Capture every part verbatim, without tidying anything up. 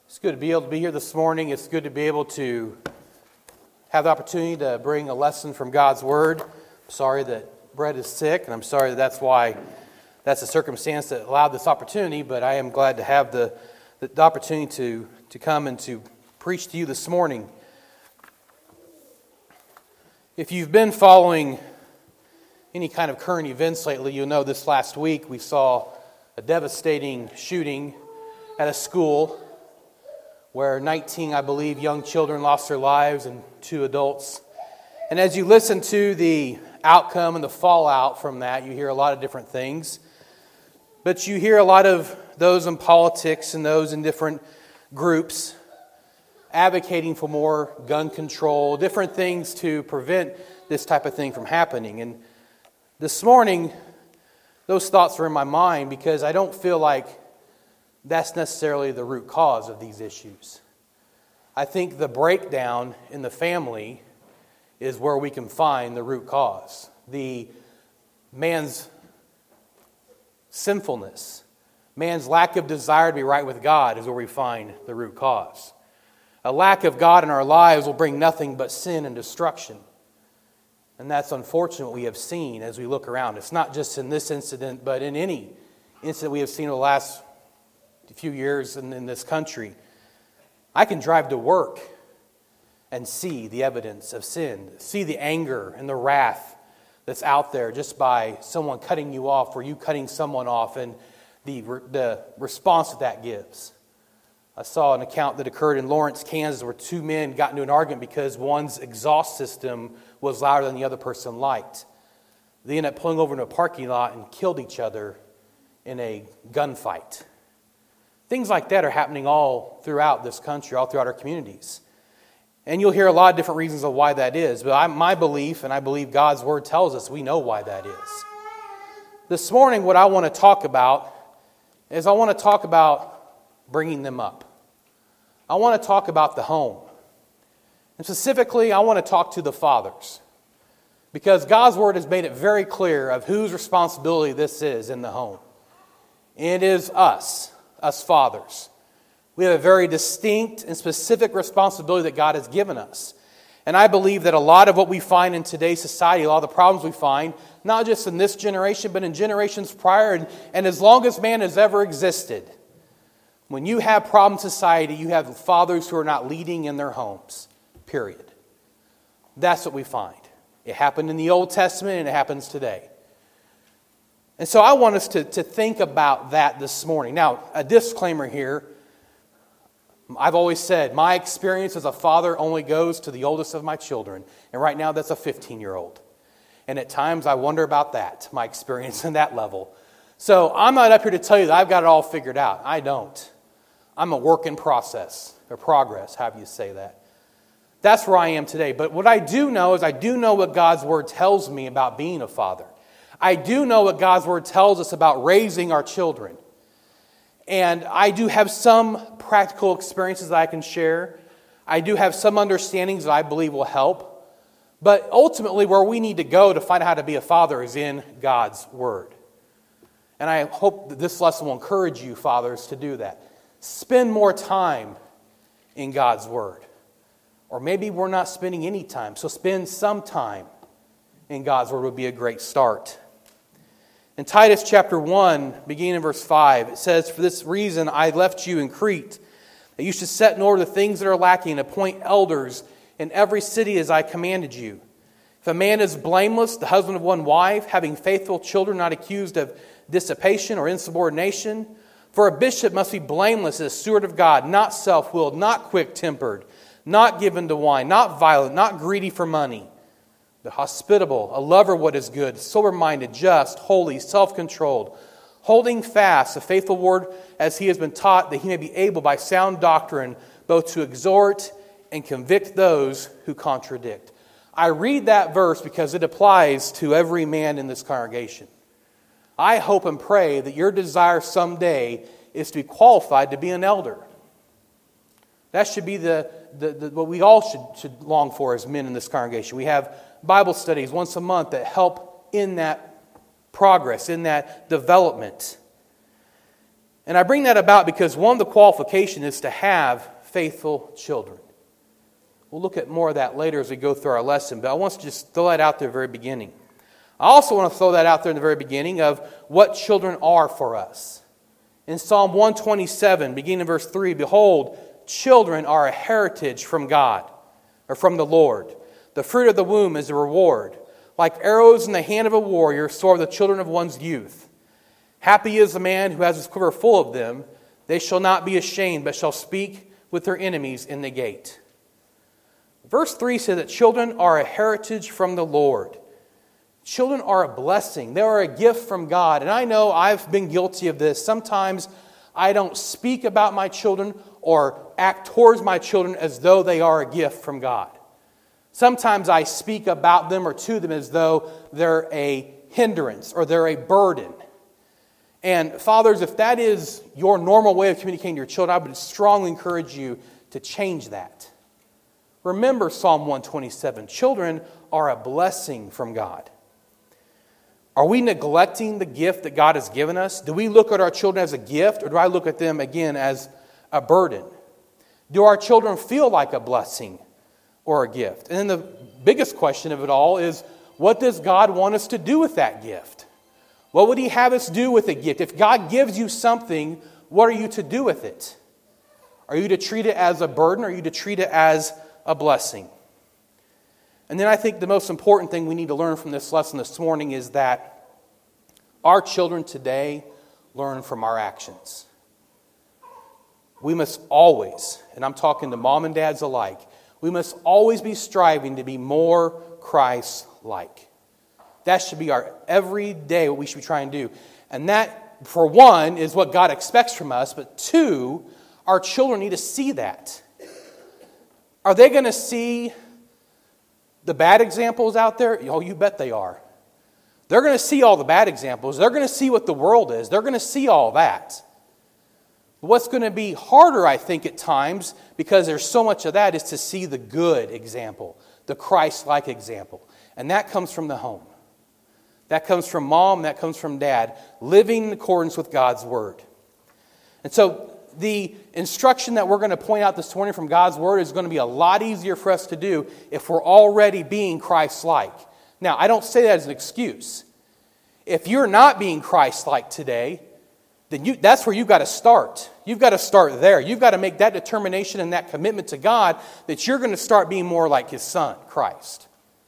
It's good to be able to be here this morning. It's good to be able to have the opportunity to bring a lesson from God's Word. I'm sorry that Brett is sick, and I'm sorry that that's why that's a circumstance that allowed this opportunity, but I am glad to have the, the opportunity to, to come and to preach to you this morning. If you've been following any kind of current events lately, you'll know this last week we saw a devastating shooting at a school where nineteen, I believe, young children lost their lives and two adults. And as you listen to the outcome and the fallout from that, you hear a lot of different things. But you hear a lot of those in politics and those in different groups advocating for more gun control, different things to prevent this type of thing from happening. And this morning, those thoughts were in my mind because I don't feel like that's necessarily the root cause of these issues. I think the breakdown in the family is where we can find the root cause. The man's sinfulness, man's lack of desire to be right with God is where we find the root cause. A lack of God in our lives will bring nothing but sin and destruction. And that's unfortunate what we have seen as we look around. It's not just in this incident, but in any incident we have seen in the last few years in, in this country. I can drive to work and see the evidence of sin, see the anger and the wrath that's out there just by someone cutting you off or you cutting someone off and the, the response that that gives. I saw an account that occurred in Lawrence, Kansas, where two men got into an argument because one's exhaust system was louder than the other person liked. They ended up pulling over into a parking lot and killed each other in a gunfight. Things like that are happening all throughout this country, all throughout our communities. And you'll hear a lot of different reasons of why that is. But I, my belief, and I believe God's Word tells us, we know why that is. This morning, what I want to talk about is I want to talk about bringing them up. I want to talk about the home. And specifically, I want to talk to the fathers. Because God's Word has made it very clear of whose responsibility this is in the home. It is us. Us fathers. We have a very distinct and specific responsibility that God has given us. And I believe that a lot of what we find in today's society, a lot of the problems we find, not just in this generation, but in generations prior, and, and as long as man has ever existed, when you have problem society, you have fathers who are not leading in their homes. Period. That's what we find. It happened in the Old Testament and it happens today. And so I want us to, to think about that this morning. Now, a disclaimer here. I've always said, my experience as a father only goes to the oldest of my children. And right now, that's a fifteen-year-old. And at times, I wonder about that, my experience in that level. So I'm not up here to tell you that I've got it all figured out. I don't. I'm a work in process, or progress, however you say that. That's where I am today. But what I do know is I do know what God's Word tells me about being a father. I do know what God's Word tells us about raising our children. And I do have some practical experiences that I can share. I do have some understandings that I believe will help. But ultimately, where we need to go to find out how to be a father is in God's Word. And I hope that this lesson will encourage you, fathers, to do that. Spend more time in God's Word. Or maybe we're not spending any time, so spend some time in God's Word would be a great start. In Titus chapter one, beginning in verse five, it says, "For this reason I left you in Crete, that you should set in order the things that are lacking, and appoint elders in every city as I commanded you. If a man is blameless, the husband of one wife, having faithful children, not accused of dissipation or insubordination, for a bishop must be blameless as a steward of God, not self-willed, not quick-tempered, not given to wine, not violent, not greedy for money, but hospitable, a lover of what is good, sober-minded, just, holy, self-controlled, holding fast the faithful word as he has been taught, that he may be able by sound doctrine both to exhort and convict those who contradict." I read that verse because it applies to every man in this congregation. I hope and pray that your desire someday is to be qualified to be an elder. That should be the, the, the what we all should, should long for as men in this congregation. We have Bible studies once a month that help in that progress, in that development. And I bring that about because one of the qualifications is to have faithful children. We'll look at more of that later as we go through our lesson, but I want to just throw that out there at the very beginning. I also want to throw that out there in the very beginning of what children are for us. In Psalm one twenty-seven, beginning in verse three, behold, children are a heritage from God, or from the Lord. The fruit of the womb is a reward. Like arrows in the hand of a warrior, so are the children of one's youth. Happy is the man who has his quiver full of them. They shall not be ashamed, but shall speak with their enemies in the gate. Verse three says that children are a heritage from the Lord. Children are a blessing. They are a gift from God. And I know I've been guilty of this. Sometimes I don't speak about my children or act towards my children as though they are a gift from God. Sometimes I speak about them or to them as though they're a hindrance or they're a burden. And fathers, if that is your normal way of communicating to your children, I would strongly encourage you to change that. Remember Psalm one twenty-seven. Children are a blessing from God. Are we neglecting the gift that God has given us? Do we look at our children as a gift, or do I look at them again as a burden? Do our children feel like a blessing or a gift? And then the biggest question of it all is, what does God want us to do with that gift? What would He have us do with a gift? If God gives you something, what are you to do with it? Are you to treat it as a burden, or are you to treat it as a blessing? And then I think the most important thing we need to learn from this lesson this morning is that our children today learn from our actions. We must always, and I'm talking to mom and dads alike, we must always be striving to be more Christ-like. That should be our everyday, what we should be trying to do. And that, for one, is what God expects from us. But two, our children need to see that. Are they going to see the bad examples out there? Oh, you bet they are. They're going to see all the bad examples. They're going to see what the world is. They're going to see all that. What's going to be harder, I think, at times, because there's so much of that, is to see the good example, the Christ-like example. And that comes from the home. That comes from mom, that comes from dad, living in accordance with God's Word. And so the instruction that we're going to point out this morning from God's Word is going to be a lot easier for us to do if we're already being Christ-like. Now, I don't say that as an excuse. If you're not being Christ-like today, then you, that's where you've got to start. You've got to start there. You've got to make that determination and that commitment to God that you're going to start being more like His Son, Christ.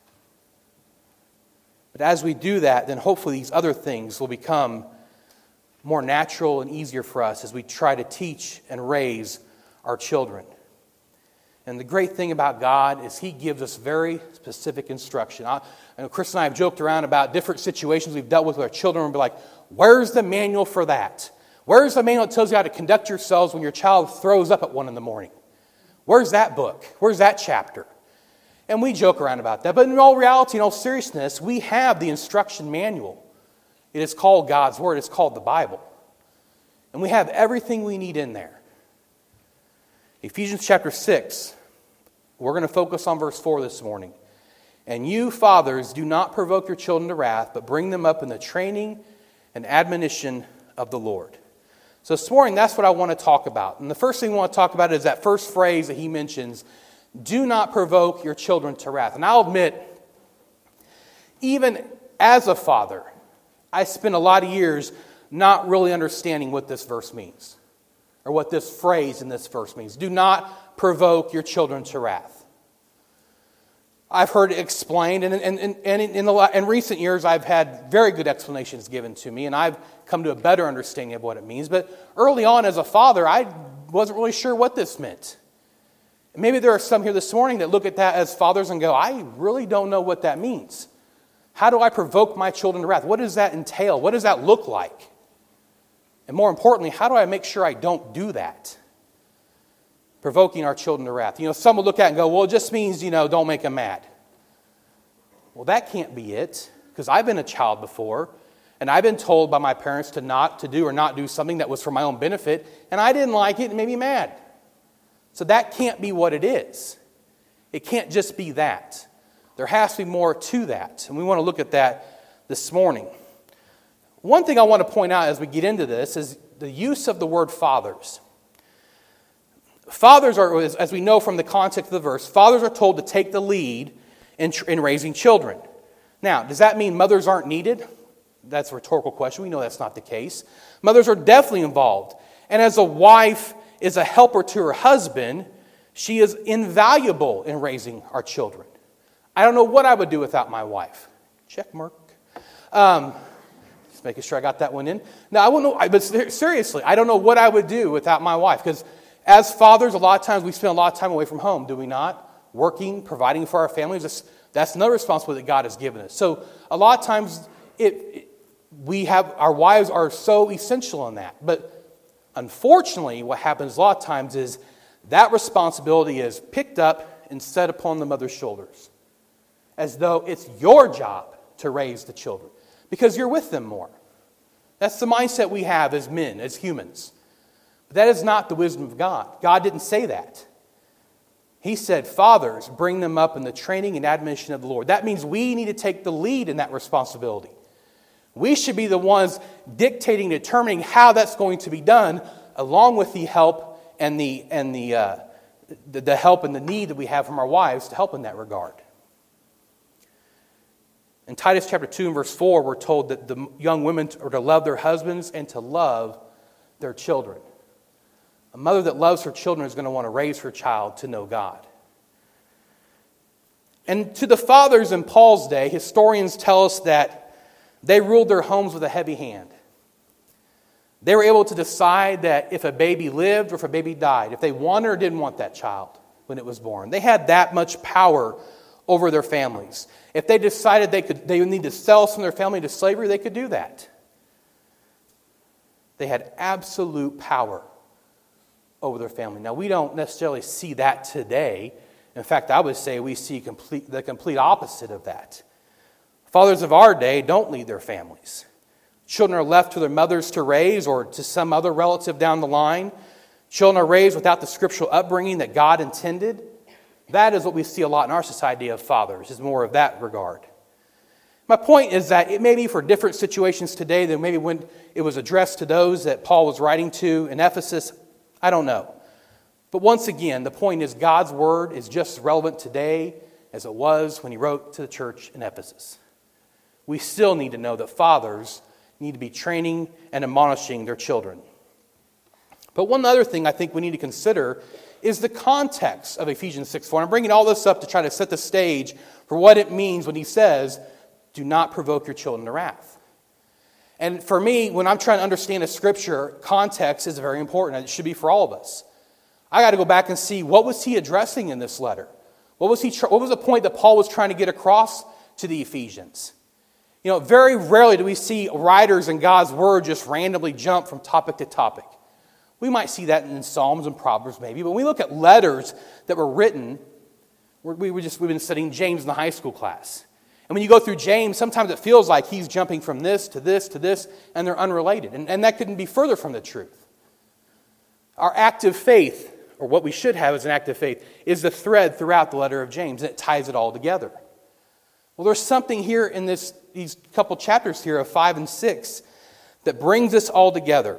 But as we do that, then hopefully these other things will become more natural and easier for us as we try to teach and raise our children. And the great thing about God is He gives us very specific instruction. I, I know Chris and I have joked around about different situations we've dealt with with our children and be like, where's the manual for that? Where's the manual that tells you how to conduct yourselves when your child throws up at one in the morning? Where's that book? Where's that chapter? And we joke around about that. But in all reality, in all seriousness, we have the instruction manual. It is called God's Word. It's called the Bible. And we have everything we need in there. Ephesians chapter six, we're going to focus on verse four this morning. And you, fathers, do not provoke your children to wrath, but bring them up in the training and admonition of the Lord. So this morning, that's what I want to talk about. And the first thing I want to talk about is that first phrase that he mentions, do not provoke your children to wrath. And I'll admit, even as a father, I spent a lot of years not really understanding what this verse means, or what this phrase in this verse means. Do not provoke your children to wrath. I've heard it explained, and, and, and, and in, the, in recent years I've had very good explanations given to me, and I've come to a better understanding of what it means. But early on as a father, I wasn't really sure what this meant. Maybe there are some here this morning that look at that as fathers and go, I really don't know what that means. How do I provoke my children to wrath? What does that entail? What does that look like? And more importantly, how do I make sure I don't do that? Provoking our children to wrath. You know, some will look at it and go, well, it just means, you know, don't make them mad. Well, that can't be it, because I've been a child before, and I've been told by my parents to not to do or not do something that was for my own benefit, and I didn't like it and it made me mad. So that can't be what it is. It can't just be that. There has to be more to that, and we want to look at that this morning. One thing I want to point out as we get into this is the use of the word fathers. Fathers are, as we know from the context of the verse, fathers are told to take the lead in, in raising children. Now, does that mean mothers aren't needed? That's a rhetorical question. We know that's not the case. Mothers are definitely involved. And as a wife is a helper to her husband, she is invaluable in raising our children. I don't know what I would do without my wife. Check mark. Um, just making sure I got that one in. Now, I wouldn't know, but seriously, I don't know what I would do without my wife. Because as fathers, a lot of times we spend a lot of time away from home, do we not? Working, providing for our families. That's, that's another responsibility that God has given us. So a lot of times it, it we have our wives are so essential in that. But unfortunately, what happens a lot of times is that responsibility is picked up and set upon the mother's shoulders, as though it's your job to raise the children, because you're with them more. That's the mindset we have as men, as humans. But that is not the wisdom of God. God didn't say that. He said, fathers, bring them up in the training and admonition of the Lord. That means we need to take the lead in that responsibility. We should be the ones dictating, determining how that's going to be done, along with the help and the and the, uh, the the help and the need that we have from our wives to help in that regard. In Titus chapter two and verse four, we're told that the young women are to love their husbands and to love their children. A mother that loves her children is going to want to raise her child to know God. And to the fathers in Paul's day, historians tell us that they ruled their homes with a heavy hand. They were able to decide that if a baby lived or if a baby died, if they wanted or didn't want that child when it was born. They had that much power over their families. If they decided they could, they would need to sell some of their family to slavery, they could do that. They had absolute power over their family. Now, we don't necessarily see that today. In fact, I would say we see complete, the complete opposite of that. Fathers of our day don't lead their families. Children are left to their mothers to raise or to some other relative down the line. Children are raised without the scriptural upbringing that God intended. That is what we see a lot in our society of fathers, is more of that regard. My point is that it may be for different situations today than maybe when it was addressed to those that Paul was writing to in Ephesus. I don't know. But once again, the point is God's word is just as relevant today as it was when he wrote to the church in Ephesus. We still need to know that fathers need to be training and admonishing their children. But one other thing I think we need to consider is the context of Ephesians six four. I'm bringing all this up to try to set the stage for what it means when he says, do not provoke your children to wrath. And for me, when I'm trying to understand a scripture, context is very important. It should be for all of us. I got to go back and see, what was he addressing in this letter? What was he? What was the point that Paul was trying to get across to the Ephesians? You know, very rarely do we see writers in God's word just randomly jump from topic to topic. We might see that in Psalms and Proverbs maybe, but when we look at letters that were written, we were just, we've been studying James in the high school class. And when you go through James, sometimes it feels like he's jumping from this to this to this, and they're unrelated. And, and that couldn't be further from the truth. Our active faith, or what we should have as an active faith, is the thread throughout the letter of James, and it ties it all together. Well, there's something here in this these couple chapters here of five and six that brings this all together.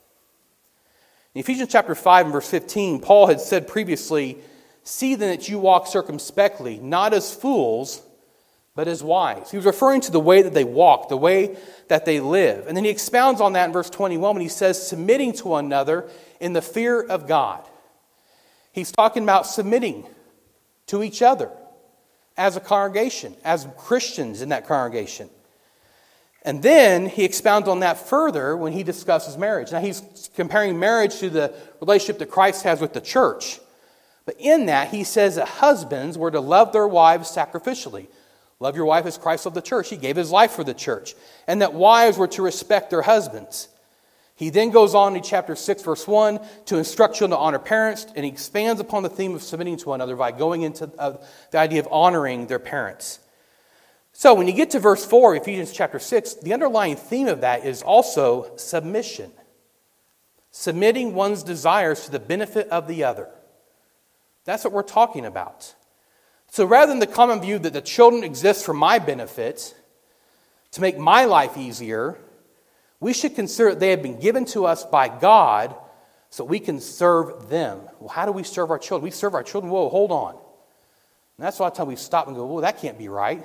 In Ephesians chapter five and verse fifteen, Paul had said previously, see then that you walk circumspectly, not as fools, but as wise. He was referring to the way that they walk, the way that they live. And then he expounds on that in verse twenty-one when he says, submitting to one another in the fear of God. He's talking about submitting to each other as a congregation, as Christians in that congregation. And then he expounds on that further when he discusses marriage. Now he's comparing marriage to the relationship that Christ has with the church. But in that, he says that husbands were to love their wives sacrificially. Love your wife as Christ loved the church. He gave his life for the church. And that wives were to respect their husbands. He then goes on in chapter six, verse one, to instruct children to honor parents, and he expands upon the theme of submitting to one another by going into uh, the idea of honoring their parents. So when you get to verse four, Ephesians chapter six, the underlying theme of that is also submission. Submitting one's desires to the benefit of the other. That's what we're talking about. So rather than the common view that the children exist for my benefit, to make my life easier, We should consider that they have been given to us by God so we can serve them. Well, how do we serve our children? We serve our children. Whoa, hold on. And that's a lot of time we stop and go, whoa, that can't be right.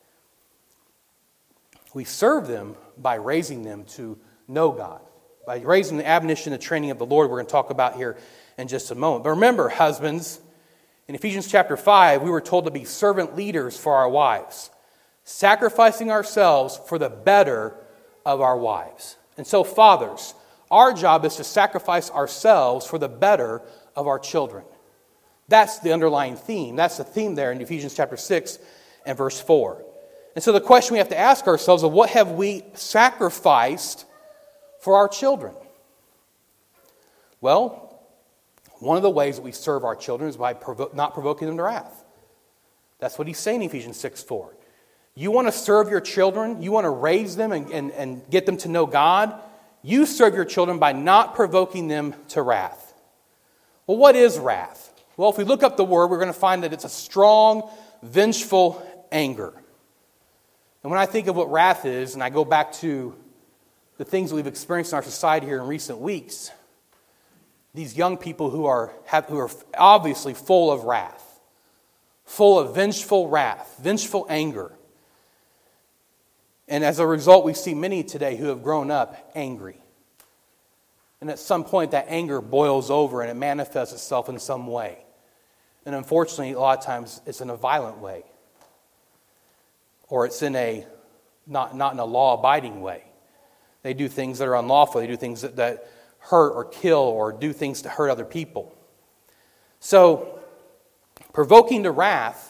We serve them by raising them to know God, by raising the admonition and training of the Lord we're going to talk about here in just a moment. But remember, husbands, in Ephesians chapter five, we were told to be servant leaders for our wives, sacrificing ourselves for the better of our wives. And so, fathers, our job is to sacrifice ourselves for the better of our children. That's the underlying theme. That's the theme there in Ephesians chapter six and verse four. And so the question we have to ask ourselves is, what have we sacrificed for our children? Well, one of the ways that we serve our children is by provo- not provoking them to wrath. That's what he's saying in Ephesians six four. You want to serve your children, you want to raise them and, and, and get them to know God, you serve your children by not provoking them to wrath. Well, what is wrath? Well, if we look up the word, we're going to find that it's a strong, vengeful anger. And when I think of what wrath is, and I go back to the things that we've experienced in our society here in recent weeks, these young people who are, have, who are obviously full of wrath, full of vengeful wrath, vengeful anger. And as a result, we see many today who have grown up angry. And at some point, that anger boils over and it manifests itself in some way. And unfortunately, a lot of times, it's in a violent way. Or it's in a not, not in a law-abiding way. They do things that are unlawful. They do things that, that hurt or kill or do things to hurt other people. So, provoking to wrath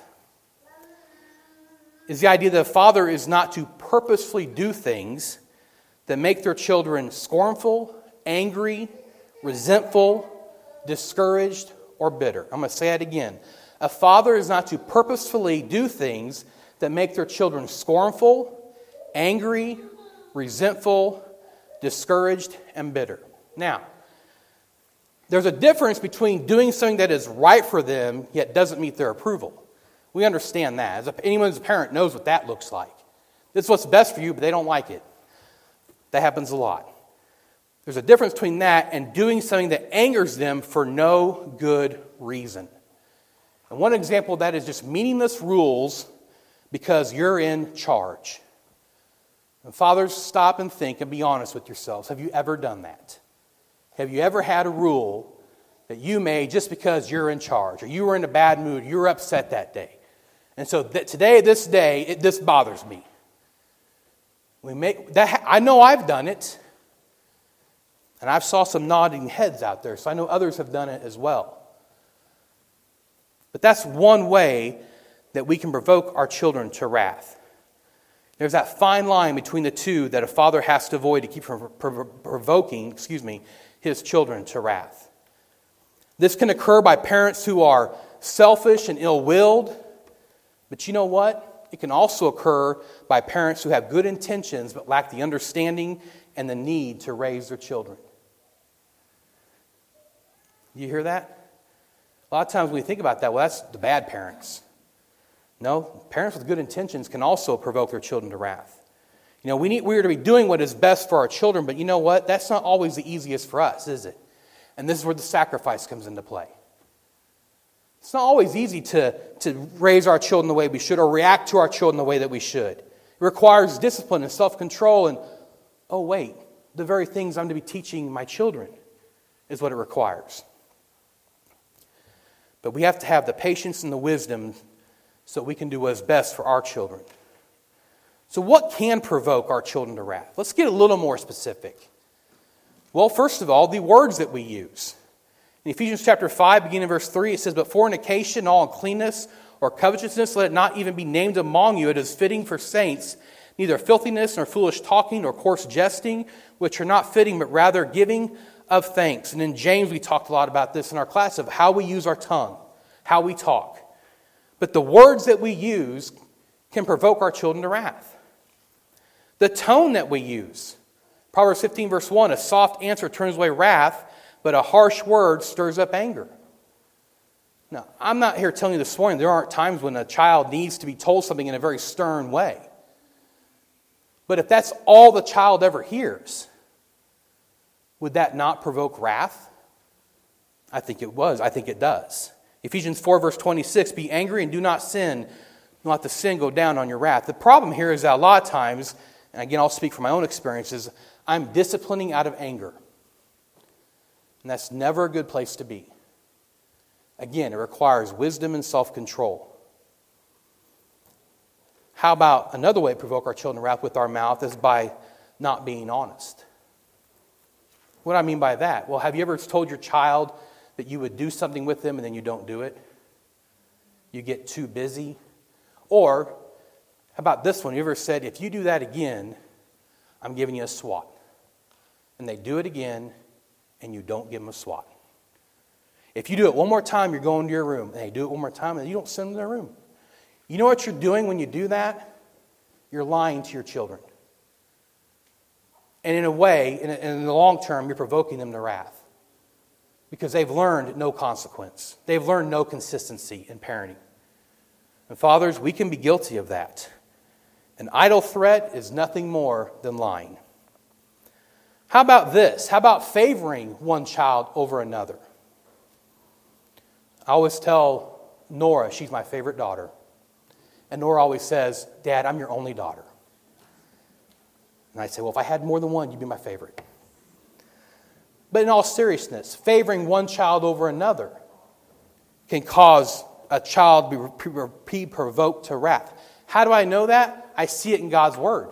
is the idea that a father is not to purposefully do things that make their children scornful, angry, resentful, discouraged, or bitter. I'm going to say it again. A father is not to purposefully do things that make their children scornful, angry, resentful, discouraged, and bitter. Now, there's a difference between doing something that is right for them, yet doesn't meet their approval. We understand that. As a, anyone who's a parent knows what that looks like. This is what's best for you, but they don't like it. That happens a lot. There's a difference between that and doing something that angers them for no good reason. And one example of that is just meaningless rules because you're in charge. And fathers, stop and think and be honest with yourselves. Have you ever done that? Have you ever had a rule that you made just because you're in charge, or you were in a bad mood, you were upset that day? And so that today, this day, it, this bothers me. We make that. I know I've done it. And I've saw some nodding heads out there, so I know others have done it as well. But that's one way that we can provoke our children to wrath. There's that fine line between the two that a father has to avoid to keep from provoking, excuse me, his children to wrath. This can occur by parents who are selfish and ill-willed, but you know what? It can also occur by parents who have good intentions but lack the understanding and the need to raise their children. You hear that? A lot of times when we think about that, well, that's the bad parents. No, parents with good intentions can also provoke their children to wrath. You know, we need we are to be doing what is best for our children, but you know what? That's not always the easiest for us, is it? And this is where the sacrifice comes into play. It's not always easy to, to raise our children the way we should or react to our children the way that we should. It requires discipline and self-control and, oh wait, the very things I'm to be teaching my children is what it requires. But we have to have the patience and the wisdom so we can do what is best for our children. So what can provoke our children to wrath? Let's get a little more specific. Well, first of all, the words that we use. In Ephesians chapter five, beginning in verse three, it says, "But fornication, all uncleanness, or covetousness, let it not even be named among you. It is fitting for saints, neither filthiness, nor foolish talking, nor coarse jesting, which are not fitting, but rather giving of thanks." And in James, we talked a lot about this in our class of how we use our tongue, how we talk. But the words that we use can provoke our children to wrath. The tone that we use. Proverbs fifteen, verse one, "A soft answer turns away wrath, but a harsh word stirs up anger." Now, I'm not here telling you this morning there aren't times when a child needs to be told something in a very stern way. But if that's all the child ever hears, would that not provoke wrath? I think it was. I think it does. Ephesians four, verse twenty-six, be angry and do not sin. Don't let the sin go down on your wrath. The problem here is that a lot of times, and again, I'll speak from my own experiences, I'm disciplining out of anger. And that's never a good place to be. Again, it requires wisdom and self-control. How about another way to provoke our children to wrath with our mouth is by not being honest. What do I mean by that? Well, have you ever told your child that you would do something with them and then you don't do it? You get too busy? Or, how about this one? You ever said, if you do that again, I'm giving you a swat. And they do it again, and you don't give them a swat. If you do it one more time, you're going to your room. And they do it one more time, and you don't send them to their room. You know what you're doing when you do that? You're lying to your children. And in a way, in, in the long term, you're provoking them to wrath. Because they've learned no consequence. They've learned no consistency in parenting. And fathers, we can be guilty of that. An idle threat is nothing more than lying. How about this? How about favoring one child over another? I always tell Nora, she's my favorite daughter. And Nora always says, Dad, I'm your only daughter. And I say, well, if I had more than one, you'd be my favorite. But in all seriousness, favoring one child over another can cause a child to be provoked to wrath. How do I know that? I see it in God's Word.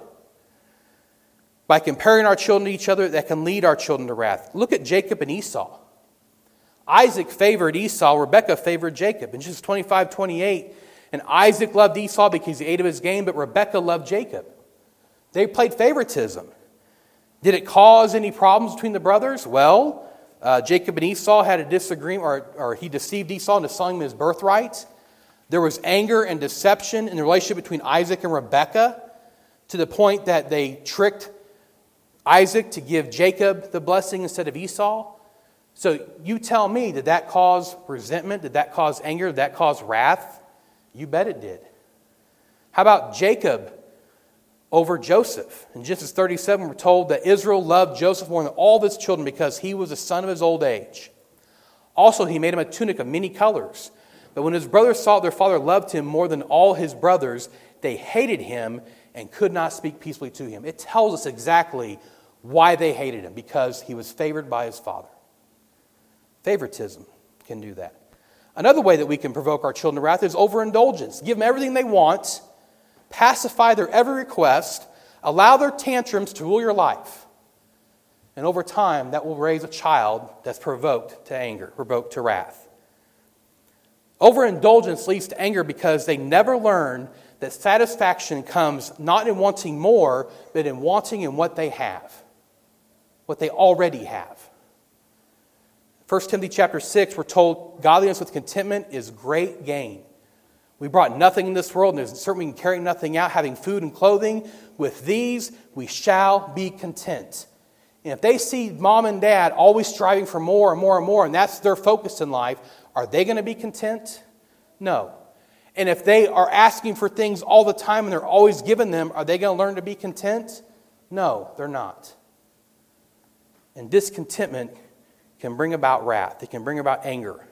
By comparing our children to each other, that can lead our children to wrath. Look at Jacob and Esau. Isaac favored Esau. Rebekah favored Jacob. In Genesis twenty-five, twenty-eight, and Isaac loved Esau because he ate of his game, but Rebekah loved Jacob. They played favoritism. Did it cause any problems between the brothers? Well, uh, Jacob and Esau had a disagreement, or, or he deceived Esau into selling him his birthright. There was anger and deception in the relationship between Isaac and Rebekah to the point that they tricked Isaac to give Jacob the blessing instead of Esau. So you tell me, did that cause resentment? Did that cause anger? Did that cause wrath? You bet it did. How about Jacob over Joseph? In Genesis thirty-seven, we're told that Israel loved Joseph more than all of his children because he was the son of his old age. Also, he made him a tunic of many colors. But when his brothers saw their father loved him more than all his brothers, they hated him and could not speak peaceably to him. It tells us exactly why they hated him, because he was favored by his father. Favoritism can do that. Another way that we can provoke our children to wrath is overindulgence. Give them everything they want, pacify their every request, allow their tantrums to rule your life. And over time, that will raise a child that's provoked to anger, provoked to wrath. Overindulgence leads to anger because they never learn that satisfaction comes not in wanting more, but in wanting in what they have, what they already have. First Timothy chapter six, we're told godliness with contentment is great gain. We brought nothing in this world, and there's certainly carrying nothing out, having food and clothing. With these, we shall be content. And if they see mom and dad always striving for more and more and more, and that's their focus in life, are they going to be content? No. And if they are asking for things all the time and they're always giving them, are they going to learn to be content? No, they're not. And discontentment can bring about wrath. It can bring about anger.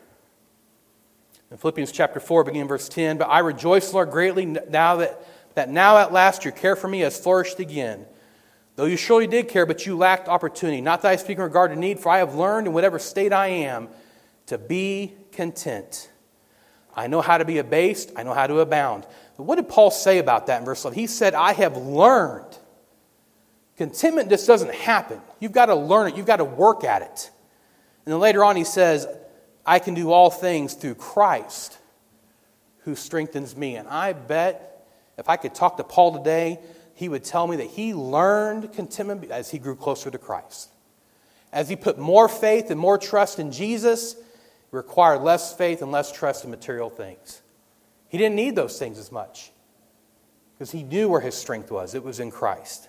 In Philippians chapter four, beginning verse ten, but I rejoice, Lord, greatly now that, that now at last your care for me has flourished again. Though you surely did care, but you lacked opportunity. Not that I speak in regard to need, for I have learned in whatever state I am to be content. I know how to be abased. I know how to abound. But what did Paul say about that in verse eleven? He said, I have learned. Contentment just doesn't happen. You've got to learn it. You've got to work at it. And then later on he says, I can do all things through Christ who strengthens me. And I bet if I could talk to Paul today, he would tell me that he learned contentment as he grew closer to Christ. As he put more faith and more trust in Jesus, it required less faith and less trust in material things. He didn't need those things as much because he knew where his strength was. It was in Christ.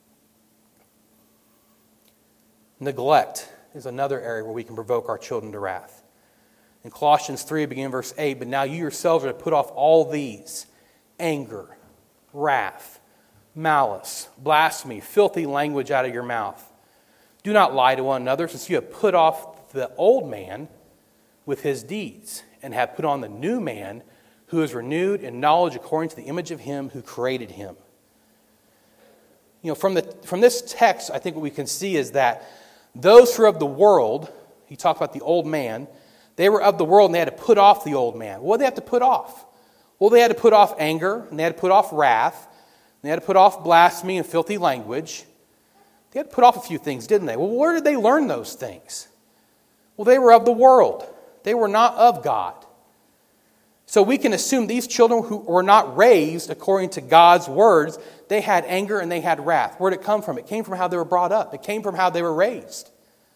Neglect is another area where we can provoke our children to wrath. In Colossians three, beginning in verse eight, but now you yourselves are to put off all these: anger, wrath, malice, blasphemy, filthy language out of your mouth. Do not lie to one another, since you have put off the old man with his deeds, and have put on the new man, who is renewed in knowledge according to the image of him who created him. You know, from the from this text, I think what we can see is that those who are of the world, he talked about the old man, they were of the world and they had to put off the old man. What did they have to put off? Well, they had to put off anger, and they had to put off wrath, and they had to put off blasphemy and filthy language. They had to put off a few things, didn't they? Well, where did they learn those things? Well, they were of the world. They were not of God. So we can assume these children who were not raised according to God's words, they had anger and they had wrath. Where did it come from? It came from how they were brought up. It came from how they were raised.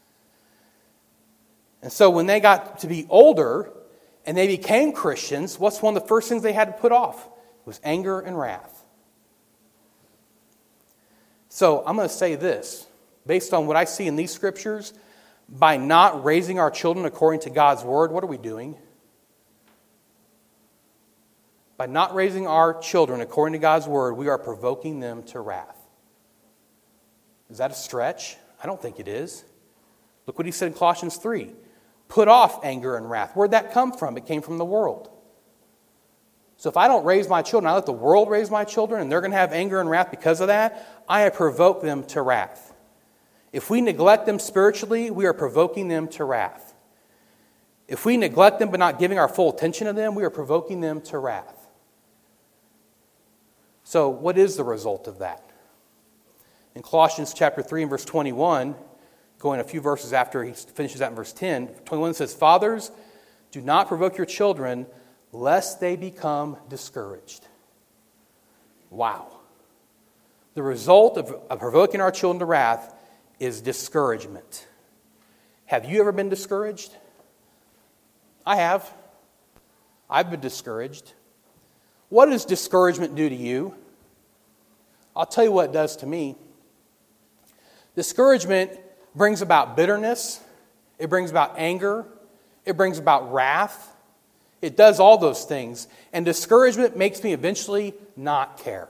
And so when they got to be older and they became Christians, what's one of the first things they had to put off? It was anger and wrath. So I'm going to say this, based on what I see in these scriptures, by not raising our children according to God's word, what are we doing? By not raising our children according to God's word, we are provoking them to wrath. Is that a stretch? I don't think it is. Look what he said in Colossians three. Put off anger and wrath. Where'd that come from? It came from the world. So if I don't raise my children, I let the world raise my children, and they're going to have anger and wrath because of that, I have provoked them to wrath. If we neglect them spiritually, we are provoking them to wrath. If we neglect them but not giving our full attention to them, we are provoking them to wrath. So what is the result of that? In Colossians chapter three and verse twenty-one, going a few verses after he finishes that in verse ten, twenty-one says, Fathers, do not provoke your children, lest they become discouraged. Wow. The result of, of provoking our children to wrath is discouragement. Have you ever been discouraged? I have. I've been discouraged. What does discouragement do to you? I'll tell you what it does to me. Discouragement brings about bitterness. It brings about anger. It brings about wrath. It does all those things. And discouragement makes me eventually not care.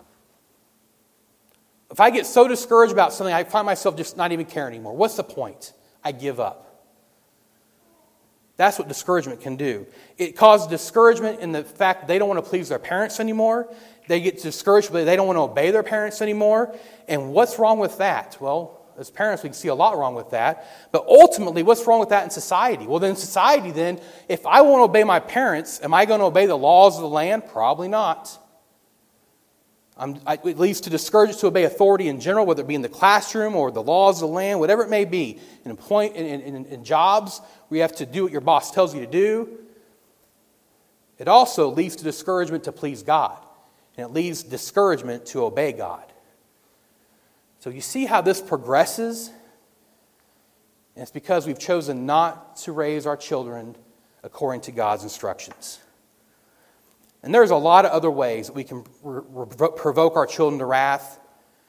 If I get so discouraged about something, I find myself just not even caring anymore. What's the point? I give up. That's what discouragement can do. It causes discouragement in the fact that they don't want to please their parents anymore. They get discouraged because they don't want to obey their parents anymore. And what's wrong with that? Well, as parents, we can see a lot wrong with that. But ultimately, what's wrong with that in society? Well, then in society, then, if I want to obey my parents, am I going to obey the laws of the land? Probably not. I'm, I, it leads to discouragement to obey authority in general, whether it be in the classroom or the laws of the land, whatever it may be. In, employ, in, in, in jobs, where you have to do what your boss tells you to do. It also leads to discouragement to please God. And it leads discouragement to obey God. So you see how this progresses? And it's because we've chosen not to raise our children according to God's instructions. And there's a lot of other ways that we can re- re- provoke our children to wrath.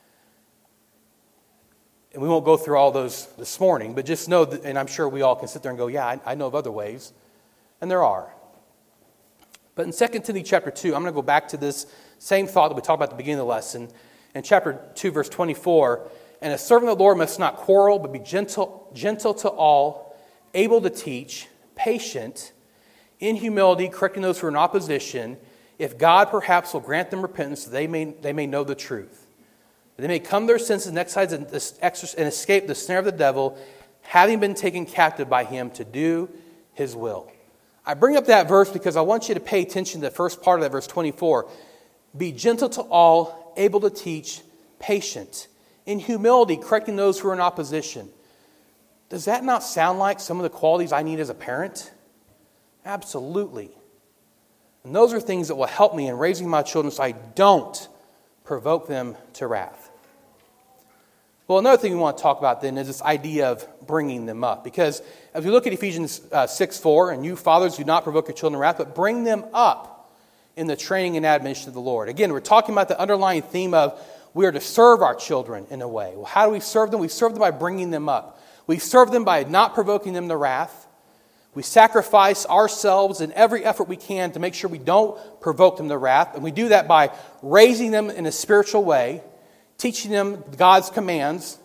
And we won't go through all those this morning, but just know that, and I'm sure we all can sit there and go, yeah, I, I know of other ways. And there are. But in Second Timothy chapter two, I'm going to go back to this same thought that we talked about at the beginning of the lesson. In chapter two, verse twenty-four, and a servant of the Lord must not quarrel, but be gentle, gentle to all, able to teach, patient, in humility, correcting those who are in opposition, if God perhaps will grant them repentance, so they may, they may know the truth. That they may come to their senses and exercise and escape the snare of the devil, having been taken captive by him to do his will. I bring up that verse because I want you to pay attention to the first part of that verse twenty-four. Be gentle to all, able to teach, patient, in humility, correcting those who are in opposition. Does that not sound like some of the qualities I need as a parent? Absolutely. And those are things that will help me in raising my children so I don't provoke them to wrath. Well, another thing we want to talk about then is this idea of bringing them up. Because as we look at Ephesians uh, six four, and you fathers do not provoke your children to wrath, but bring them up in the training and admonition of the Lord. Again, we're talking about the underlying theme of we are to serve our children in a way. Well, how do we serve them? We serve them by bringing them up. We serve them by not provoking them to wrath. We sacrifice ourselves in every effort we can to make sure we don't provoke them to wrath. And we do that by raising them in a spiritual way, teaching them God's commands,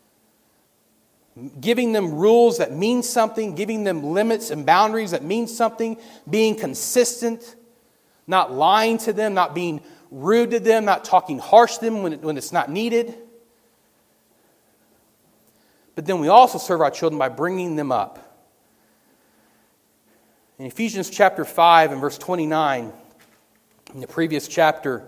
giving them rules that mean something, giving them limits and boundaries that mean something, being consistent, not lying to them, not being rude to them, not talking harsh to them when, it, when it's not needed. But then we also serve our children by bringing them up. In Ephesians chapter five and verse twenty-nine, in the previous chapter,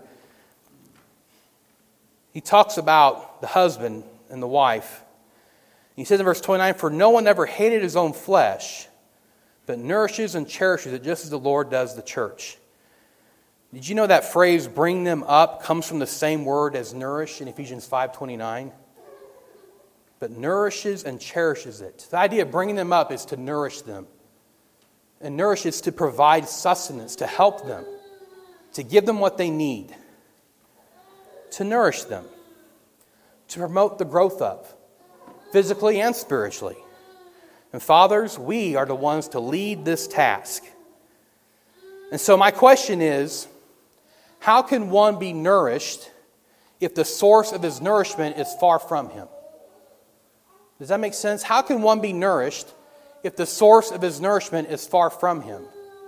he talks about the husband and the wife. He says in verse twenty-nine, "For no one ever hated his own flesh, but nourishes and cherishes it just as the Lord does the church." Did you know that phrase, "bring them up," comes from the same word as nourish in Ephesians five twenty-nine? But nourishes and cherishes it. The idea of bringing them up is to nourish them. And nourish is to provide sustenance, to help them, to give them what they need, to nourish them, to promote the growth of, physically and spiritually. And fathers, we are the ones to lead this task. And so my question is, how can one be nourished if the source of his nourishment is far from him? Does that make sense? How can one be nourished if the source of his nourishment is far from him?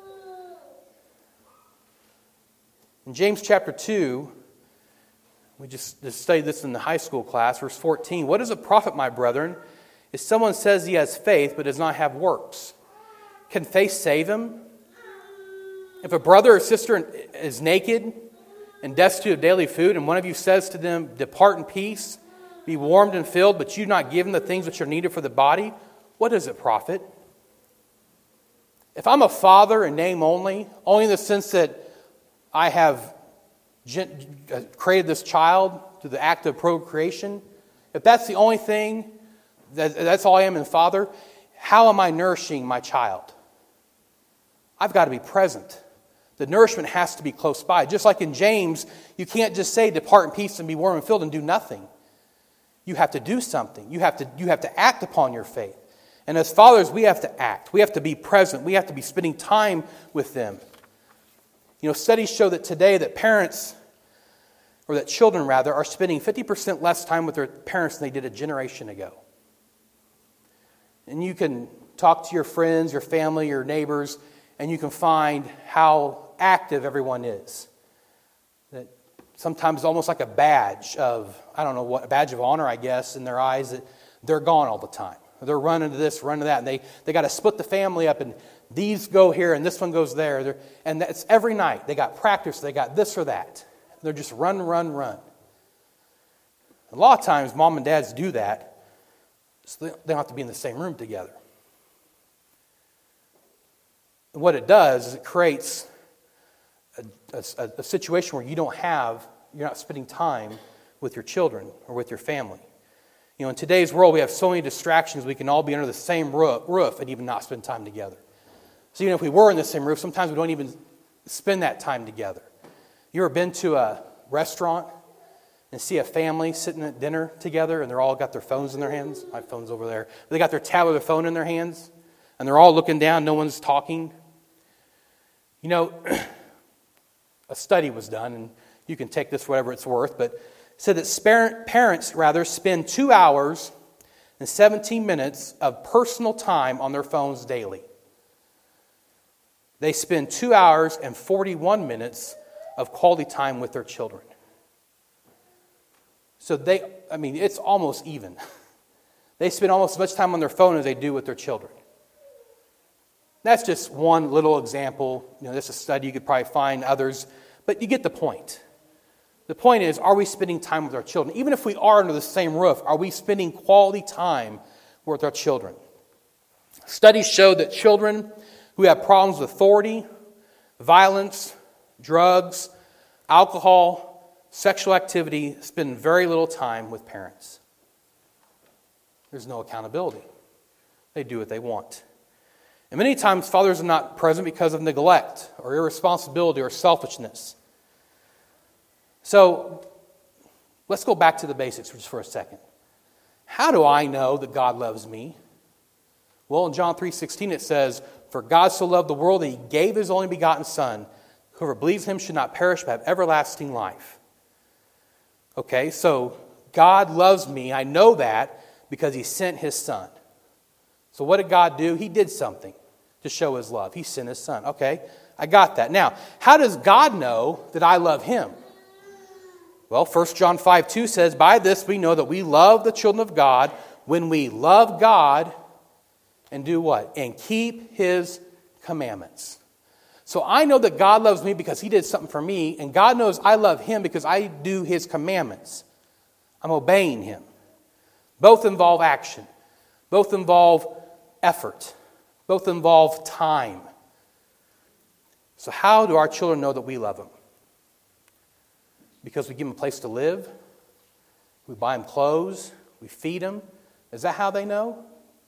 In James chapter two, we just, just studied this in the high school class, verse fourteen. "What does it profit, my brethren, if someone says he has faith but does not have works? Can faith save him? If a brother or sister is naked and destitute of daily food, and one of you says to them, 'Depart in peace, be warmed and filled,' but you do not give them the things which are needed for the body, what does it profit?" If I'm a father in name only, only in the sense that I have created this child through the act of procreation, if that's the only thing, that, that's all I am in father, how am I nourishing my child? I've got to be present. The nourishment has to be close by. Just like in James, you can't just say, "Depart in peace and be warm and filled," and do nothing. You have to do something. You have to, you have to act upon your faith. And as fathers, we have to act. We have to be present. We have to be spending time with them. You know, studies show that today that parents, or that children rather, are spending fifty percent less time with their parents than they did a generation ago. And you can talk to your friends, your family, your neighbors, and you can find how active everyone is. That sometimes almost like a badge of, I don't know what, a badge of honor, I guess, in their eyes, that they're gone all the time. They're running to this, running to that, and they, they got to split the family up, and these go here, and this one goes there. They're, and that's every night. They got practice, they got this or that. They're just run, run, run. A lot of times, mom and dads do that, so they don't have to be in the same room together. And what it does is it creates a, a, a situation where you don't have, you're not spending time with your children or with your family. You know, in today's world, we have so many distractions. We can all be under the same roof and even not spend time together. So even if we were in the same roof, sometimes we don't even spend that time together. You ever been to a restaurant and see a family sitting at dinner together and they're all got their phones in their hands? My phone's over there. They got their tablet or their phone in their hands and they're all looking down. No one's talking. You know, a study was done, and you can take this for whatever it's worth, but said that parents, rather, spend two hours and seventeen minutes of personal time on their phones daily. They spend two hours and forty-one minutes of quality time with their children. So they, I mean, it's almost even. They spend almost as much time on their phone as they do with their children. That's just one little example. You know, this is a study. You could probably find others, but you get the point. The point is, are we spending time with our children? Even if we are under the same roof, are we spending quality time with our children? Studies show that children who have problems with authority, violence, drugs, alcohol, sexual activity spend very little time with parents. There's no accountability. They do what they want. And many times fathers are not present because of neglect or irresponsibility or selfishness. So let's go back to the basics just for a second. How do I know that God loves me? Well, in John three sixteen it says, "For God so loved the world that he gave his only begotten Son. Whoever believes him should not perish but have everlasting life." Okay, so God loves me. I know that because he sent his Son. So what did God do? He did something to show his love. He sent his Son. Okay, I got that. Now, how does God know that I love him? Well, First John five two says, "By this we know that we love the children of God when we love God and do what? And keep his commandments." So I know that God loves me because he did something for me, and God knows I love him because I do his commandments. I'm obeying him. Both involve action. Both involve effort. Both involve time. So how do our children know that we love them? Because we give them a place to live? We buy them clothes? We feed them? Is that how they know?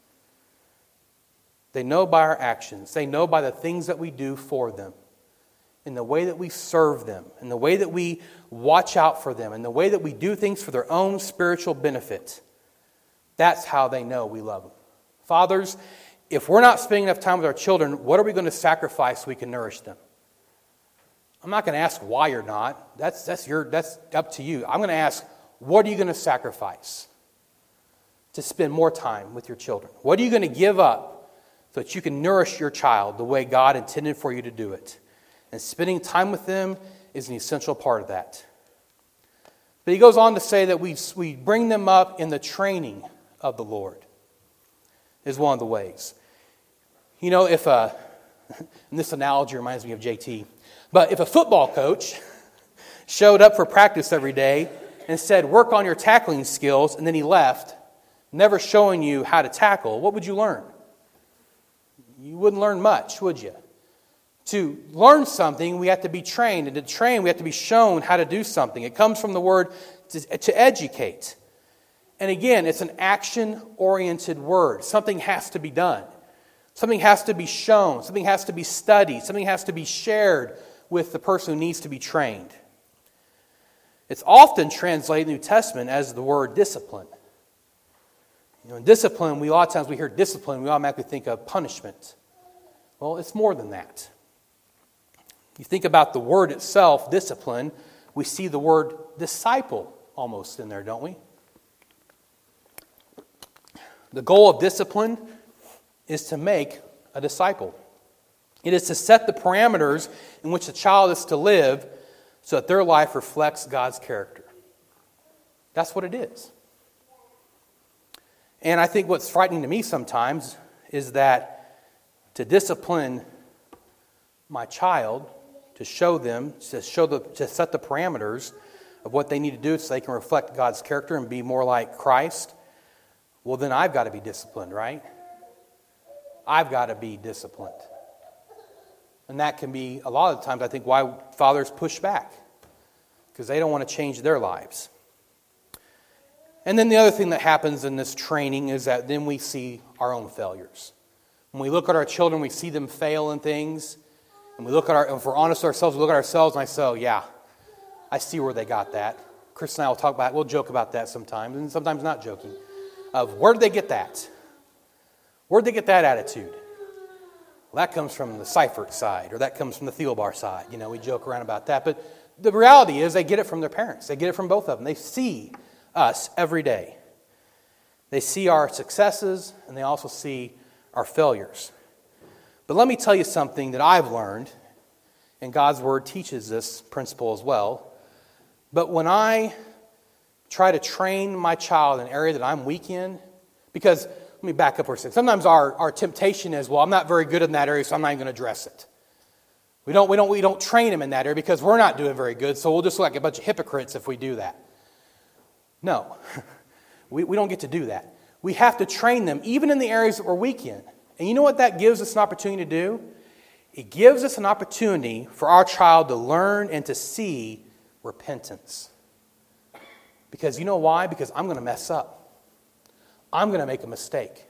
They know by our actions. They know by the things that we do for them, in the way that we serve them, in the way that we watch out for them, in the way that we do things for their own spiritual benefit. That's how they know we love them. Fathers, if we're not spending enough time with our children, what are we going to sacrifice so we can nourish them? I'm not going to ask why you're not. That's, that's, your, that's up to you. I'm going to ask, what are you going to sacrifice to spend more time with your children? What are you going to give up so that you can nourish your child the way God intended for you to do it? And spending time with them is an essential part of that. But he goes on to say that we, we bring them up in the training of the Lord is one of the ways. You know, if a, and this analogy reminds me of J T, but if a football coach showed up for practice every day and said, "Work on your tackling skills," and then he left, never showing you how to tackle, what would you learn? You wouldn't learn much, would you? To learn something, we have to be trained. And to train, we have to be shown how to do something. It comes from the word to, to educate. And again, it's an action-oriented word. Something has to be done. Something has to be shown. Something has to be studied. Something has to be shared with the person who needs to be trained. It's often translated in the New Testament as the word discipline. You know, in discipline, we a lot of times we hear discipline, we automatically think of punishment. Well, it's more than that. You think about the word itself, discipline, we see the word disciple almost in there, don't we? The goal of discipline is to make a disciple. It is to set the parameters in which a child is to live so that their life reflects God's character. That's what it is. And I think what's frightening to me sometimes is that to discipline my child, to show them, to show the, to set the parameters of what they need to do so they can reflect God's character and be more like Christ, well, then I've got to be disciplined, right? I've got to be disciplined. And that can be, a lot of the times, I think, why fathers push back. Because they don't want to change their lives. And then the other thing that happens in this training is that then we see our own failures. When we look at our children, we see them fail in things. And we look at our, if we're honest with ourselves, we look at ourselves and I say, oh, yeah, I see where they got that. Chris and I will talk about, we'll joke about that sometimes, and sometimes not joking. Of where did they get that? Where did they get that attitude? Well, that comes from the Seifert side, or that comes from the Thielbar side. You know, we joke around about that. But the reality is they get it from their parents. They get it from both of them. They see us every day. They see our successes, and they also see our failures. But let me tell you something that I've learned, and God's Word teaches this principle as well. But when I try to train my child in an area that I'm weak in, because, let me back up for a second. Sometimes our, our temptation is, well, I'm not very good in that area, so I'm not even going to address it. We don't, we don't, we don't train them in that area because we're not doing very good, so we'll just look like a bunch of hypocrites if we do that. No, we, we don't get to do that. We have to train them even in the areas that we're weak in. And you know what that gives us an opportunity to do? It gives us an opportunity for our child to learn and to see repentance. Because you know why? Because I'm going to mess up. I'm going to make a mistake.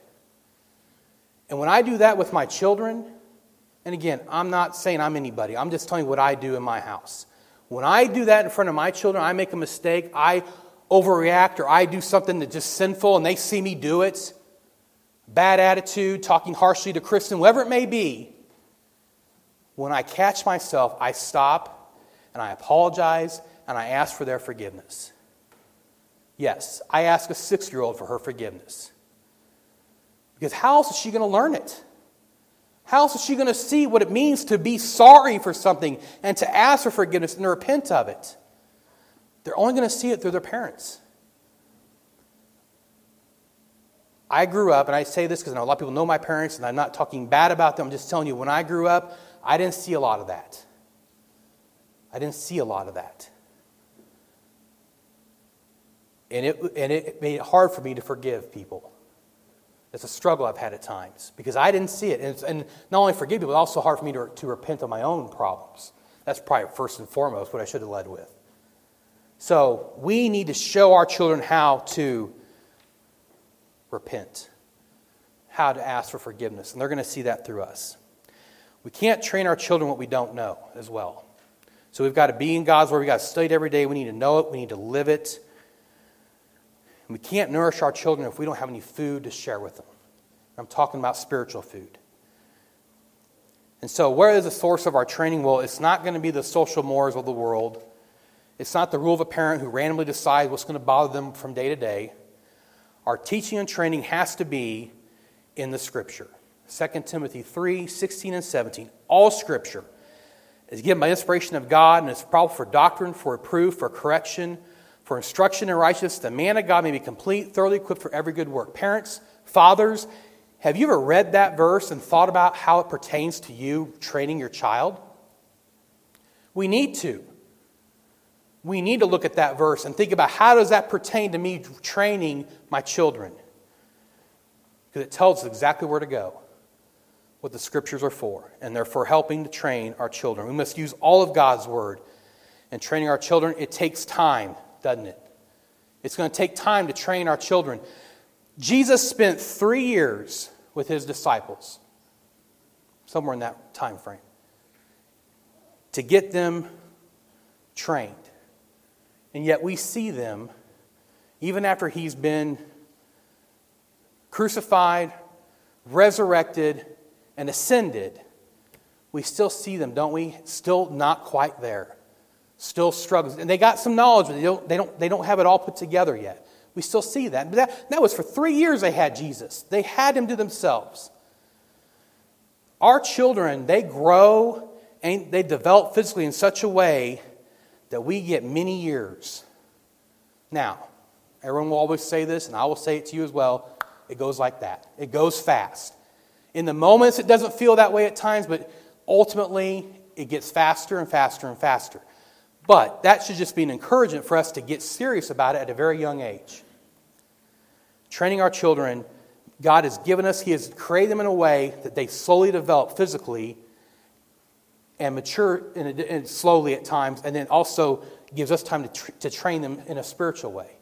And when I do that with my children, and again, I'm not saying I'm anybody. I'm just telling you what I do in my house. When I do that in front of my children, I make a mistake, I overreact, or I do something that's just sinful, and they see me do it, bad attitude, talking harshly to Kristen, whoever it may be, when I catch myself, I stop and I apologize and I ask for their forgiveness. Yes, I ask a six-year-old for her forgiveness. Because how else is she going to learn it? How else is she going to see what it means to be sorry for something and to ask for forgiveness and to repent of it? They're only going to see it through their parents. I grew up, and I say this because I know a lot of people know my parents, and I'm not talking bad about them. I'm just telling you, when I grew up, I didn't see a lot of that. I didn't see a lot of that. And it, and it made it hard for me to forgive people. It's a struggle I've had at times because I didn't see it. And, it's, and not only forgive people, it's also hard for me to, to repent of my own problems. That's probably first and foremost what I should have led with. So we need to show our children how to repent, how to ask for forgiveness. And they're going to see that through us. We can't train our children what we don't know as well. So we've got to be in God's Word. We've got to study it every day. We need to know it. We need to live it. And we can't nourish our children if we don't have any food to share with them. I'm talking about spiritual food. And so where is the source of our training? Well, it's not going to be the social mores of the world. It's not the rule of a parent who randomly decides what's going to bother them from day to day. Our teaching and training has to be in the Scripture. Second Timothy three, sixteen and seventeen. All Scripture is given by inspiration of God and is profitable for doctrine, for reproof, for correction, for instruction in righteousness, the man of God may be complete, thoroughly equipped for every good work. Parents, fathers, have you ever read that verse and thought about how it pertains to you training your child? We need to. We need to look at that verse and think about how does that pertain to me training my children? Because it tells us exactly where to go, what the Scriptures are for, and they're for helping to train our children. We must use all of God's Word in training our children. It takes time, doesn't it? It's going to take time to train our children. Jesus spent three years with his disciples, somewhere in that time frame, to get them trained. And yet we see them, even after he's been crucified, resurrected, and ascended, we still see them, don't we? Still not quite there. Still struggles. And they got some knowledge, but they don't, they don't, they don't have it all put together yet. We still see that. But that, that was for three years they had Jesus. They had him to themselves. Our children, they grow and they develop physically in such a way that we get many years. Now, everyone will always say this, and I will say it to you as well. It goes like that. It goes fast. In the moments, it doesn't feel that way at times, but ultimately, it gets faster and faster and faster. But that should just be an encouragement for us to get serious about it at a very young age. Training our children, God has given us, He has created them in a way that they slowly develop physically and mature in a, in slowly at times, and then also gives us time to, tr- to train them in a spiritual way.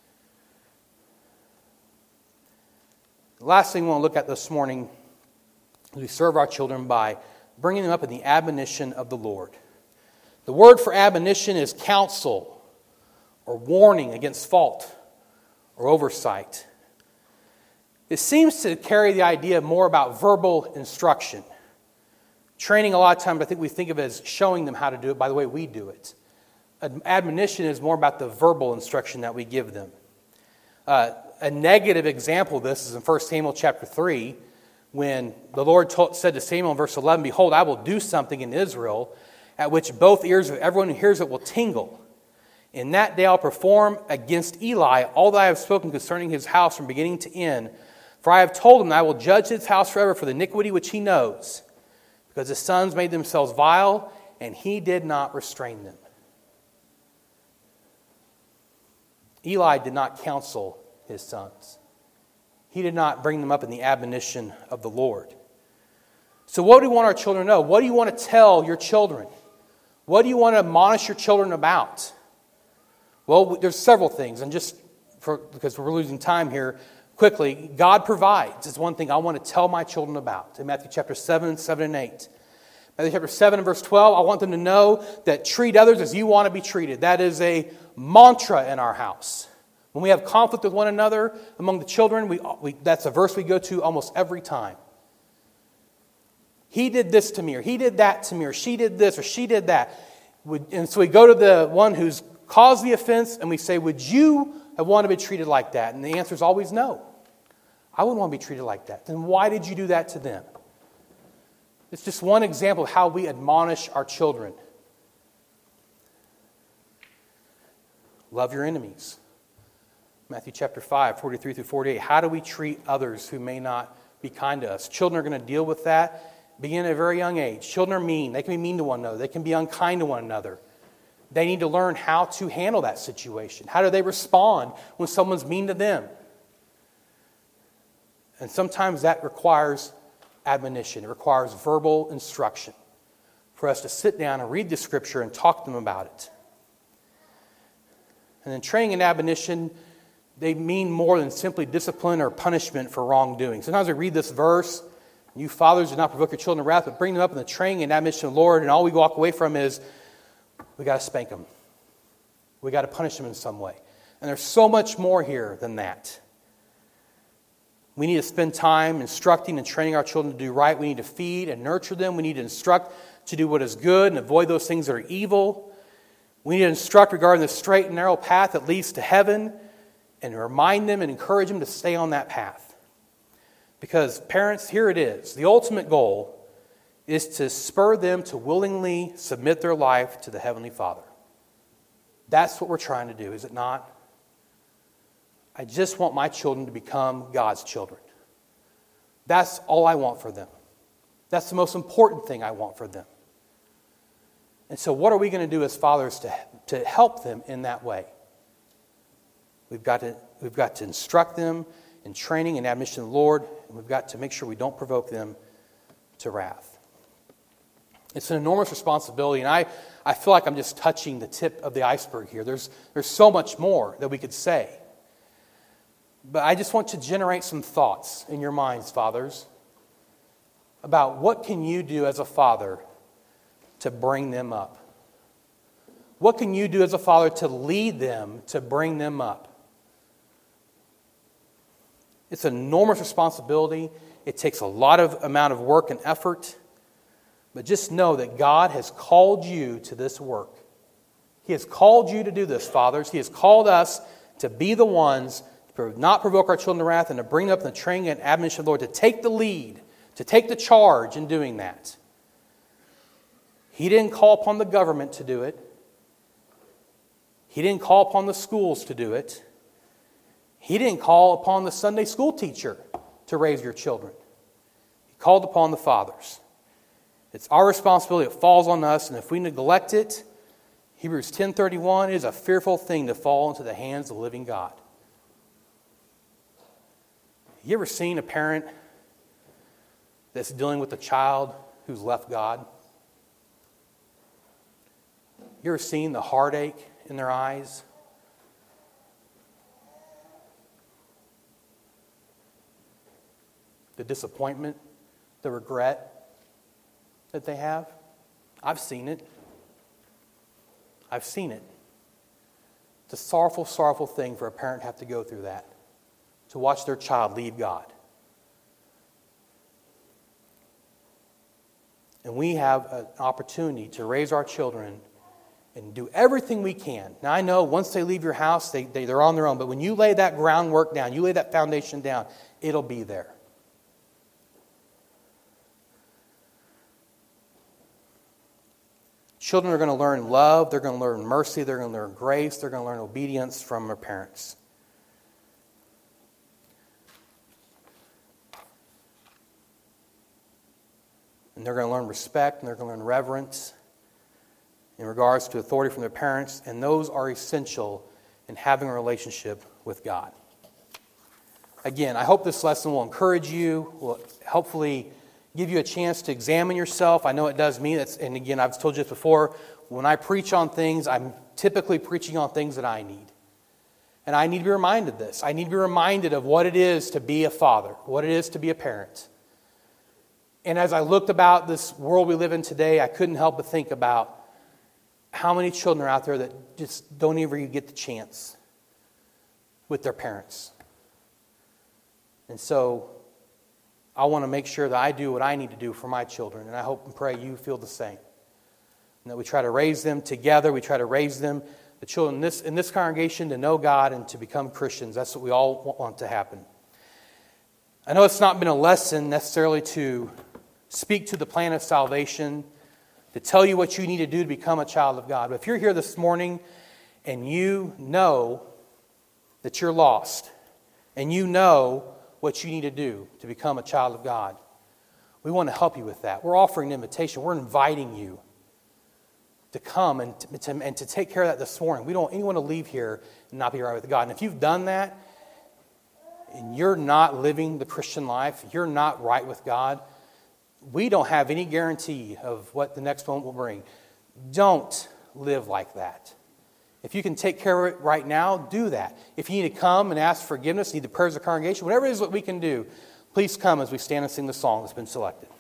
The last thing we want to look at this morning is we serve our children by bringing them up in the admonition of the Lord. The word for admonition is counsel or warning against fault or oversight. It seems to carry the idea more about verbal instruction. Training, a lot of times, I think we think of it as showing them how to do it by the way we do it. Admonition is more about the verbal instruction that we give them. Uh, a negative example of this is in First Samuel chapter three, when the Lord told, said to Samuel in verse eleven, "Behold, I will do something in Israel at which both ears of everyone who hears it will tingle. In that day I'll perform against Eli all that I have spoken concerning his house from beginning to end. For I have told him that I will judge his house forever for the iniquity which he knows, because his sons made themselves vile, and he did not restrain them." Eli did not counsel his sons. He did not bring them up in the admonition of the Lord. So what do we want our children to know? What do you want to tell your children? What do you want to admonish your children about? Well, there's several things, and just for, because we're losing time here, quickly, God provides is one thing I want to tell my children about. In Matthew chapter seven, seven and eight. Matthew chapter seven and verse twelve, I want them to know that treat others as you want to be treated. That is a mantra in our house. When we have conflict with one another among the children, we, we, that's a verse we go to almost every time. He did this to me, or he did that to me, or she did this, or she did that. And so we go to the one who's caused the offense, and we say, would you have wanted to be treated like that? And the answer is always no. I wouldn't want to be treated like that. Then why did you do that to them? It's just one example of how we admonish our children. Love your enemies. Matthew chapter five, forty-three through forty-eight. How do we treat others who may not be kind to us? Children are going to deal with that beginning at a very young age. Children are mean. They can be mean to one another. They can be unkind to one another. They need to learn how to handle that situation. How do they respond when someone's mean to them? And sometimes that requires admonition. It requires verbal instruction for us to sit down and read the Scripture and talk to them about it. And then training and admonition, they mean more than simply discipline or punishment for wrongdoing. Sometimes we read this verse, you fathers do not provoke your children to wrath, but bring them up in the training and admonition of the Lord, and all we walk away from is, we got to spank them. We got to punish them in some way. And there's so much more here than that. We need to spend time instructing and training our children to do right. We need to feed and nurture them. We need to instruct to do what is good and avoid those things that are evil. We need to instruct regarding the straight and narrow path that leads to heaven, and remind them and encourage them to stay on that path. Because parents, here it is. The ultimate goal is to spur them to willingly submit their life to the Heavenly Father. That's what we're trying to do, is it not? I just want my children to become God's children. That's all I want for them. That's the most important thing I want for them. And so what are we going to do as fathers to, to help them in that way? We've got to, we've got to instruct them in training and admonition of the Lord, and we've got to make sure we don't provoke them to wrath. It's an enormous responsibility, and I, I feel like I'm just touching the tip of the iceberg here. There's, there's so much more that we could say. But I just want to generate some thoughts in your minds, fathers, about what can you do as a father to bring them up? What can you do as a father to lead them, to bring them up? It's an enormous responsibility. It takes a lot of amount of work and effort. But just know that God has called you to this work. He has called you to do this, fathers. He has called us to be the ones to not provoke our children to wrath and to bring up in the training and admonition of the Lord, to take the lead, to take the charge in doing that. He didn't call upon the government to do it. He didn't call upon the schools to do it. He didn't call upon the Sunday school teacher to raise your children. He called upon the fathers. It's our responsibility. It falls on us. And if we neglect it, Hebrews ten thirty-one is a fearful thing to fall into the hands of the living God. You ever seen a parent that's dealing with a child who's left God? You ever seen the heartache in their eyes? The disappointment, the regret that they have? I've seen it. I've seen it. It's a sorrowful, sorrowful thing for a parent to have to go through that, to watch their child leave God. And we have an opportunity to raise our children and do everything we can. Now, I know once they leave your house, they, they, they're on their own. But when you lay that groundwork down, you lay that foundation down, it'll be there. Children are going to learn love, they're going to learn mercy, they're going to learn grace, they're going to learn obedience from their parents. And they're going to learn respect, and they're going to learn reverence in regards to authority from their parents, and those are essential in having a relationship with God. Again, I hope this lesson will encourage you, will hopefully give you a chance to examine yourself. I know it does me. That's, and again, I've told you this before. When I preach on things, I'm typically preaching on things that I need. And I need to be reminded of this. I need to be reminded of what it is to be a father, what it is to be a parent. And as I looked about this world we live in today, I couldn't help but think about how many children are out there that just don't even get the chance. with their parents. And so I want to make sure that I do what I need to do for my children, and I hope and pray you feel the same. And that we try to raise them together, we try to raise them, the children in this, in this congregation, to know God and to become Christians. That's what we all want to happen. I know it's not been a lesson necessarily to speak to the plan of salvation, to tell you what you need to do to become a child of God. But if you're here this morning and you know that you're lost, and you know what you need to do to become a child of God, we want to help you with that. We're offering an invitation. We're inviting you to come and to, to, and to take care of that this morning. We don't want anyone to leave here and not be right with God. And if you've done that, and you're not living the Christian life, you're not right with God, we don't have any guarantee of what the next moment will bring. Don't live like that. If you can take care of it right now, do that. If you need to come and ask forgiveness, need the prayers of the congregation, whatever it is that we can do, please come as we stand and sing the song that's been selected.